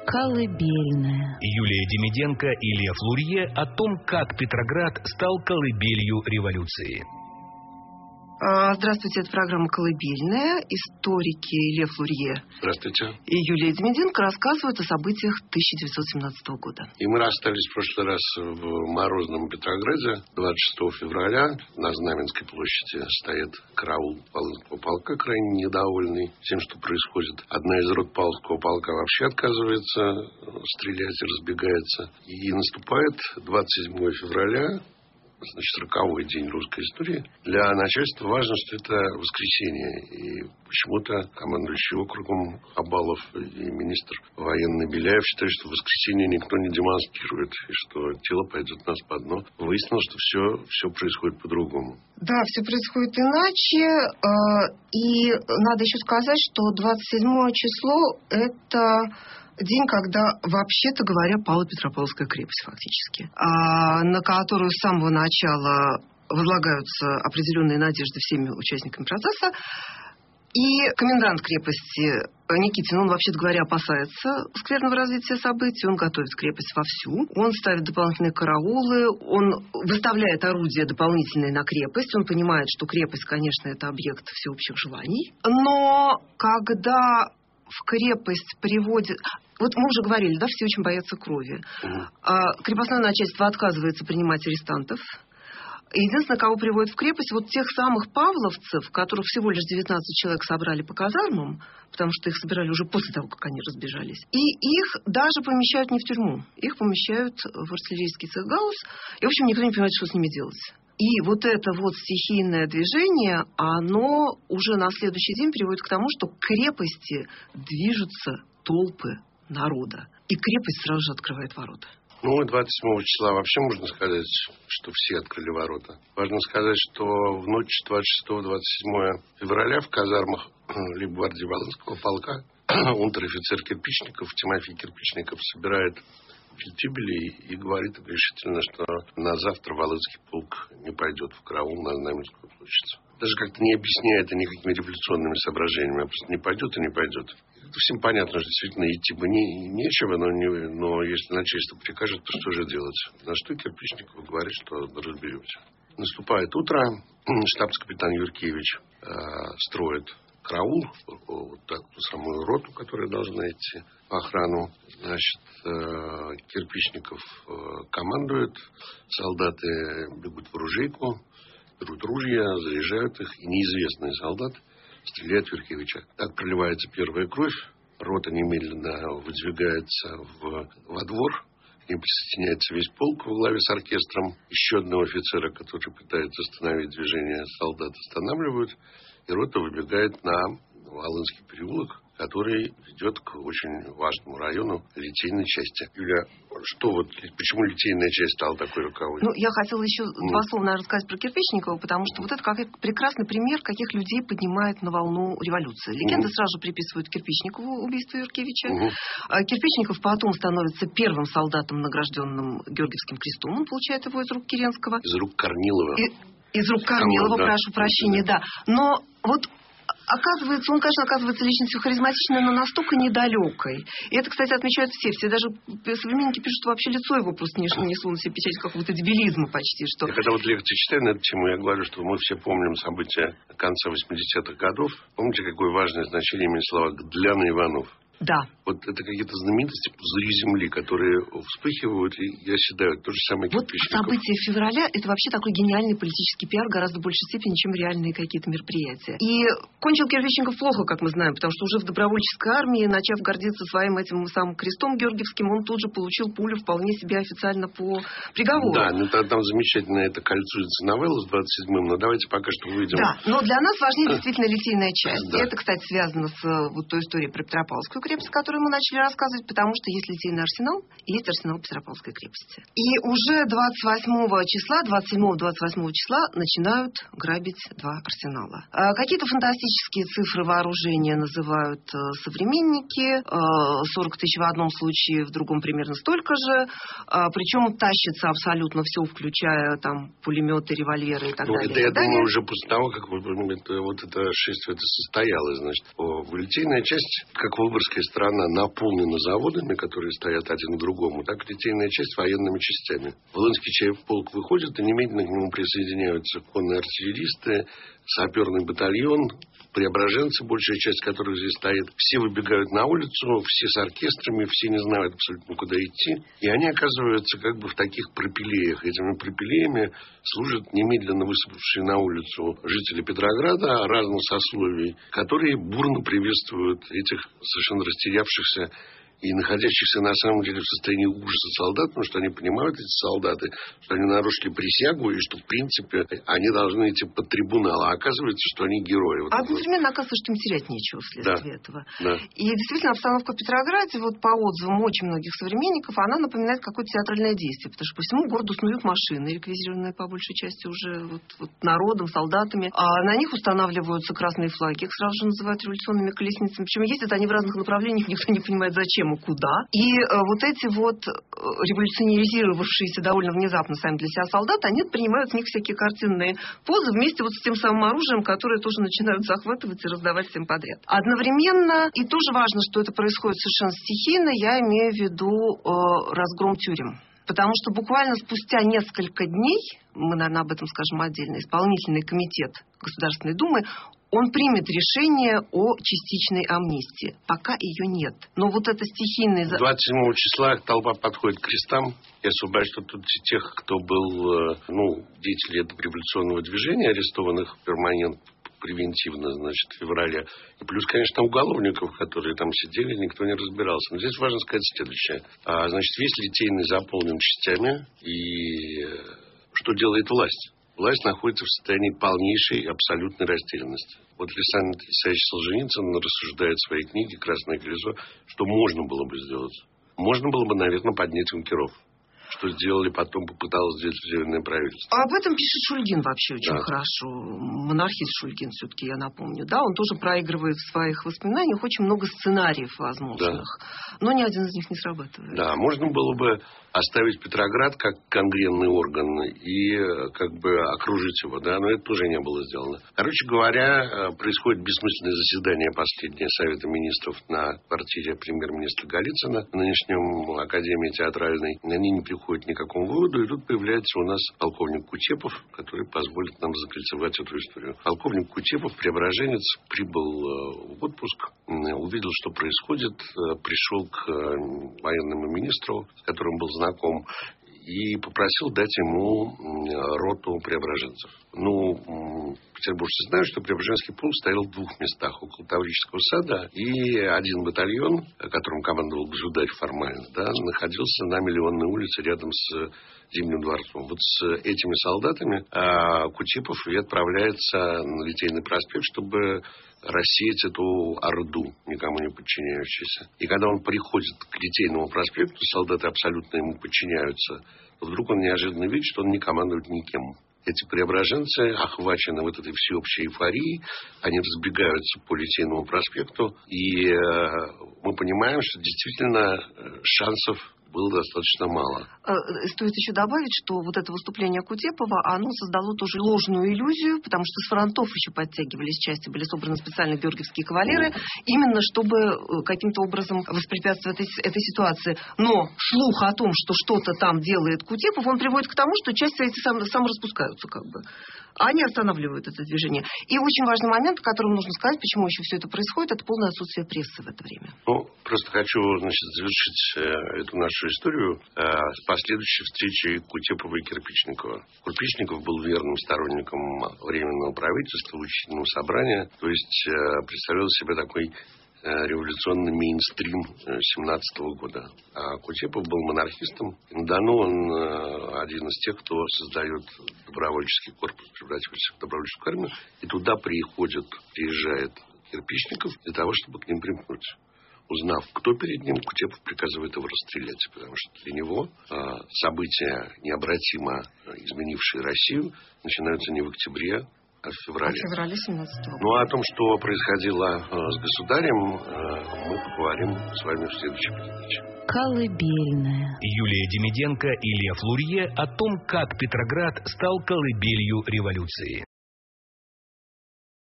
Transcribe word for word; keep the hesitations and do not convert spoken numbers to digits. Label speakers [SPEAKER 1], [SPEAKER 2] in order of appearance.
[SPEAKER 1] Колыбельная.
[SPEAKER 2] Юлия Демиденко и Лев Лурье о том, как Петроград стал колыбелью революции.
[SPEAKER 3] Здравствуйте, это программа «Колыбельная». Историки Лев Лурье.
[SPEAKER 4] Здравствуйте.
[SPEAKER 3] И Юлия Демиденко рассказывают о событиях тысяча девятьсот семнадцатого года.
[SPEAKER 4] И мы расстались в прошлый раз в морозном Петрограде. двадцать шестого февраля на Знаменской площади стоит караул Павловского полка, крайне недовольный тем, что происходит. Одна из рот Павловского полка вообще отказывается стрелять и разбегается. И наступает двадцать седьмого февраля, значит, роковой день русской истории. Для начальства важно, что это воскресенье. И почему-то командующий округом Хабалов и министр военный Беляев считают, что в воскресенье никто не демонстрирует, и что тело пойдет на спад. Но выяснилось, что все, все происходит по-другому.
[SPEAKER 3] Да, все происходит иначе. И надо еще сказать, что двадцать седьмое число – это день, когда, вообще-то говоря, пала Петропавловская крепость фактически, а, на которую с самого начала возлагаются определенные надежды всеми участниками процесса. И комендант крепости Никитин, он, вообще-то говоря, опасается скверного развития событий, он готовит крепость вовсю, он ставит дополнительные караулы, он выставляет орудия дополнительные на крепость, он понимает, что крепость, конечно, это объект всеобщих желаний. Но когда в крепость приводит... Вот мы уже говорили, да, все очень боятся крови. Mm-hmm. Крепостное начальство отказывается принимать арестантов. Единственное, кого приводят в крепость, вот тех самых павловцев, которых всего лишь девятнадцать человек собрали по казармам, потому что их собирали уже после того, как они разбежались. И их даже помещают не в тюрьму, их помещают в артиллерийский цех Гаусс. И, в общем, никто не понимает, что с ними делать. И вот это вот стихийное движение, оно уже на следующий день приводит к тому, что к крепости движутся толпы народа. И крепость сразу же открывает ворота.
[SPEAKER 4] Ну, двадцать седьмого числа вообще можно сказать, что все открыли ворота. Важно сказать, что в ночь двадцать шестого двадцать седьмого февраля в казармах лейб-гвардии Волынского полка унтер-офицер Кирпичников, Тимофей Кирпичников, собирает фельдфебелей и говорит решительно, что на завтра Волынский полк не пойдет в караул на Знаменскую площадь. Даже как-то не объясняет это никакими революционными соображениями, а просто не пойдет и не пойдет. Это всем понятно, что действительно идти бы не, нечего, но, не, но если начальство прикажет, то что же делать? На что Кирпичников говорит, что разберемся. Наступает утро, штабс-капитан Юркевич э, строит караул, вот так, ту самую роту, которая должна идти по охрану. Значит, э, Кирпичников э, командует, солдаты бегут в ружейку, берут ружья, заряжают их, и неизвестный солдат стреляет в Юркевича. Так проливается первая кровь, рота немедленно выдвигается в, во двор, к ним присоединяется весь полк во главе с оркестром. Еще одного офицера, который пытается остановить движение, солдат останавливают, и рота выбегает на Волынский переулок, который ведет к очень важному району литейной части. Юля, что вот, почему литейная часть стала такой роковой?
[SPEAKER 3] Ну, я хотела еще mm. два слова, наверное, сказать про Кирпичникова, потому что вот это как прекрасный пример, каких людей поднимает на волну революции. Легенды mm. сразу же приписывают Кирпичникову убийство Юркевича. Mm. Кирпичников потом становится первым солдатом, награжденным Георгиевским крестом. Он получает его из рук Керенского.
[SPEAKER 4] Из рук Корнилова.
[SPEAKER 3] И, из рук Корнилова, да. прошу прощения, да. да. Но вот... Оказывается, он, конечно, оказывается личностью харизматичной, но настолько недалекой. И это, кстати, отмечают все. Все даже современники пишут, что вообще лицо его просто не несло на себе печать какого-то дебилизма почти. Что...
[SPEAKER 4] Я когда вот лекции читаю на эту тему, я говорю, что мы все помним события конца восьмидесятых годов. Помните, какое важное значение имеет слова «Гдлян и Иванов»?
[SPEAKER 3] Да.
[SPEAKER 4] Вот это какие-то знаменитости пузыри земли, которые вспыхивают и оседают. То же самое
[SPEAKER 3] Вот события февраля – это вообще такой гениальный политический пиар гораздо большей степени, чем реальные какие-то мероприятия. И кончил Кирпичников плохо, как мы знаем, потому что уже в добровольческой армии, начав гордиться своим этим самым крестом георгиевским, он тут же получил пулю вполне себе официально по приговору.
[SPEAKER 4] Да, ну там, там замечательно это кольцуется новелла с двадцать седьмым, но давайте пока что увидим.
[SPEAKER 3] Да, но для нас важнее действительно литейная часть. Да. И это, кстати, связано с вот той историей про Петропавловскую крепость, которую мы начали рассказывать, потому что есть литейный арсенал и есть арсенал Петропавловской крепости. И уже двадцать восьмого числа, двадцать седьмого двадцать восьмого числа начинают грабить два арсенала. А, какие-то фантастические цифры вооружения называют а, современники. А, сорок тысяч в одном случае, в другом примерно столько же. А, причем тащится абсолютно все, включая там пулеметы, револьверы и так
[SPEAKER 4] ну,
[SPEAKER 3] далее.
[SPEAKER 4] Это, я
[SPEAKER 3] далее.
[SPEAKER 4] думаю, уже после того, как вот это шествие это состоялось. Значит, в литейная часть, как в Выборгской советская страна наполнена заводами, которые стоят один к другому, так и литейная часть военными частями. Волынский полк выходит, и немедленно к нему присоединяются конные артиллеристы, саперный батальон, преображенцы, большая часть которых здесь стоит. Все выбегают на улицу, все с оркестрами, все не знают абсолютно, куда идти. И они оказываются как бы в таких пропилеях. Этими пропилеями служат немедленно высыпавшие на улицу жители Петрограда разных сословий, которые бурно приветствуют этих совершенно растерявшихся и находящихся на самом деле в состоянии ужаса солдат, потому что они понимают, эти солдаты, что они нарушили присягу, и что, в принципе, они должны идти под трибунал. А оказывается, что они герои. Вот
[SPEAKER 3] а одновременно оказывается, что им терять нечего вследствие
[SPEAKER 4] да.
[SPEAKER 3] этого.
[SPEAKER 4] Да.
[SPEAKER 3] И действительно, обстановка в Петрограде, вот по отзывам очень многих современников, она напоминает какое-то театральное действие, потому что по всему городу снуют машины, реквизированные по большей части уже вот, вот народом, солдатами. А на них устанавливаются красные флаги, их сразу же называют революционными колесницами. Причем ездят они в разных направлениях, никто не понимает, зачем и куда. И э, вот эти вот революционизировавшиеся довольно внезапно сами для себя солдаты, они принимают с них всякие картинные позы вместе вот с тем самым оружием, которое тоже начинают захватывать и раздавать всем подряд. Одновременно, и тоже важно, что это происходит совершенно стихийно, я имею в виду э, разгром тюрем. Потому что буквально спустя несколько дней, мы, наверное, об этом скажем отдельно, исполнительный комитет Государственной Думы, он примет решение о частичной амнистии. Пока ее нет. Но вот это стихийное...
[SPEAKER 4] двадцать седьмого числа толпа подходит к крестам и освобождают тут тех, кто был, ну, деятели этого революционного движения, арестованных перманентно, превентивно, значит, в феврале. И плюс, конечно, уголовников, которые там сидели, никто не разбирался. Но здесь важно сказать следующее. А, значит, весь Литейный заполнен частями. И что делает власть? Власть находится в состоянии полнейшей абсолютной растерянности. Вот Александр Исаевич Солженицын рассуждает в своей книге «Красное колесо», что можно было бы сделать. Можно было бы, наверное, поднять юнкеров. Что сделали потом, попыталось сделать Временное правительство.
[SPEAKER 3] А об этом пишет Шульгин вообще очень
[SPEAKER 4] да.
[SPEAKER 3] хорошо. Монархист Шульгин, все-таки я напомню. Да, он тоже проигрывает в своих воспоминаниях очень много сценариев возможных. Да. Но ни один из них не срабатывает.
[SPEAKER 4] Да, можно было бы оставить Петроград как конгренный орган и как бы окружить его, да, но это тоже не было сделано. Короче говоря, происходит бессмысленное заседание последнее Совета министров на квартире премьер-министра Голицына, в нынешнем Академии театральной. Они не приходят к никакому выводу, и тут появляется у нас полковник Кутепов, который позволит нам закольцевать эту историю. Полковник Кутепов, преображенец, прибыл в отпуск, увидел, что происходит, пришел к военному министру, с которым был знаком, и попросил дать ему роту преображенцев. Ну, петербуржцы знают, что Преображенский полк стоял в двух местах. Около Таврического сада. И один батальон, которым командовал государь формально, да, находился на Миллионной улице рядом с Зимним дворцом. Вот с этими солдатами а, Кутепов и отправляется на Литейный проспект, чтобы рассеять эту орду, никому не подчиняющуюся. И когда он приходит к Литейному проспекту, солдаты абсолютно ему подчиняются, то вдруг он неожиданно видит, что он не командует никем. Эти преображенцы охвачены вот этой всеобщей эйфорией, они разбегаются по Литейному проспекту, и э, мы понимаем, что действительно шансов было достаточно мало.
[SPEAKER 3] Стоит еще добавить, что вот это выступление Кутепова, оно создало тоже ложную иллюзию, потому что с фронтов еще подтягивались части, были собраны специально георгиевские кавалеры, mm. именно чтобы каким-то образом воспрепятствовать этой, этой ситуации. Но слух о том, что что-то там делает Кутепов, он приводит к тому, что части эти сам, сам распускаются как бы. А они останавливают это движение. И очень важный момент, о котором нужно сказать, почему еще все это происходит, это полное отсутствие прессы в это время.
[SPEAKER 4] Ну, просто хочу, значит, завершить э, эту нашу историю э, с последующей встречей Кутепова и Кирпичникова. Кирпичников был верным сторонником Временного правительства, учительного собрания, то есть э, представлял себе такой революционный мейнстрим семнадцатого года. А Кутепов был монархистом. На Дону он один из тех, кто создает добровольческий корпус, превратившийся в добровольческую армию. И туда приходит, приезжает Кирпичников для того, чтобы к ним примкнуть. Узнав, кто перед ним, Кутепов приказывает его расстрелять, потому что для него э, события, необратимо изменившие Россию, начинаются не в октябре, а в феврале.
[SPEAKER 3] В феврале семнадцатого.
[SPEAKER 4] Ну, а о том, что происходило э, с государем, э, мы поговорим с вами в следующей передаче.
[SPEAKER 2] Колыбельная. Юлия Демиденко и Илья Флурье о том, как Петроград стал колыбелью революции.